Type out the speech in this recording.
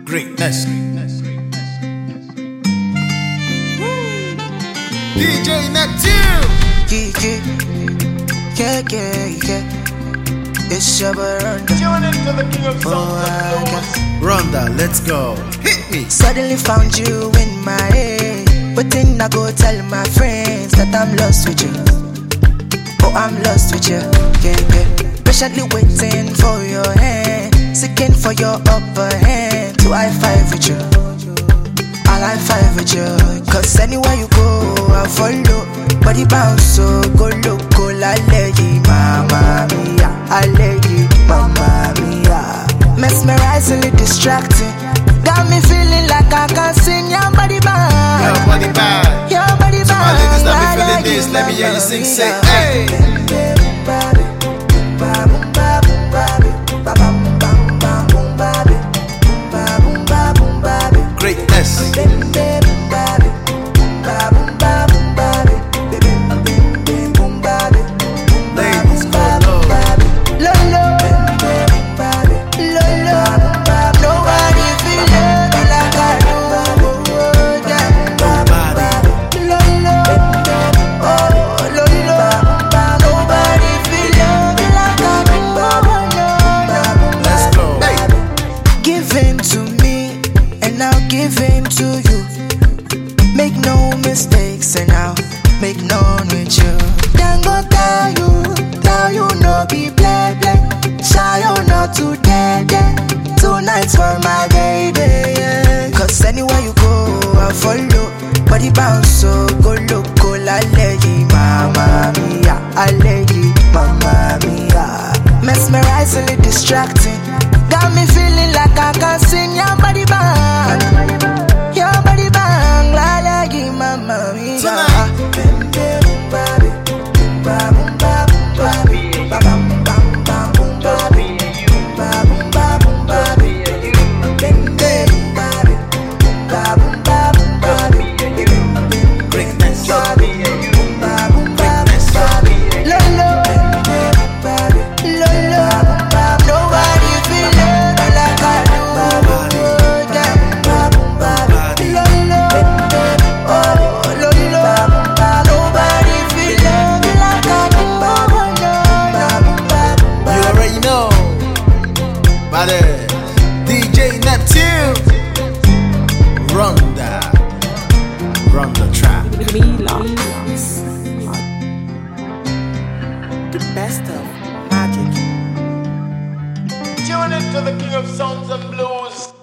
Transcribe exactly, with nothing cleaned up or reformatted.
Greatness. D J Neptune. Yeah, yeah, yeah, yeah, yeah. It's your Ronda. Tune into the king of songs and blues. Ronda, let's go. Hit me. Suddenly found you in my head, but then I go tell my friends that I'm lost with you. Oh, I'm lost with you. Yeah, yeah. Patiently waiting for your hand, seeking for your upper hand to high five with you. I'll high five with you. Cause anywhere you go, I follow. Body bounce, so go loco, la lady, mamma mia. I lady, mamma mia. Mesmerizingly distracting, got me feeling like I can sing your body band. Your body bad. Your body So my ladies, let me band. feeling this. Let me hear you sing, say, hey. Greatness. Ladies, go low. Lolo, Lolo, nobody feel love like I do. Nobody. Lolo, oh Lolo, nobody feel love like I do. Let's go. Hey. Give in to me, and I'll give in to you. Make no mistakes, and I'll make none with you. Then go tell you, tell you no be play play. Shy you not to dead dead. Two nights for my baby. Yeah. Cause anywhere you go, I follow. Body bounce, so go loco, la lady, mamma mia. I lady, mamma mia. Mesmerizingly distracting, got me feeling like I can sing your body bang. Your body bang, la lady, mamma mia. Tonight. Greatness. Greatness. Lolo, Lolo, nobody feel love like I do. Lolo, oh Lolo, nobody feel love like I do. You already know. Body. D J Neptune. Ronda. Ronda trap. The best of magic. Tune into the king of songs and blues.